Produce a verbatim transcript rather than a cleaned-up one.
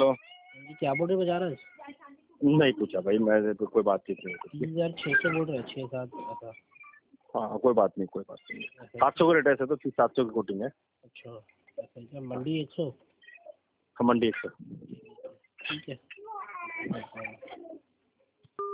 Hello. जी क्या बोल रहे बजा रहा है? नहीं पूछा भाई, मैं तो कोई बातचीत नहीं तीस की। हजार छः सौ बोल रहे हैं, छः सात ऐसा। हाँ कोई बात नहीं, कोई बात नहीं। सात सौ का रेट ऐसे तो सात सौ की कोटिंग है। अच्छा ऐसा क्या? मंडी एक सौ? हाँ, मंडी एक सौ। ठीक है।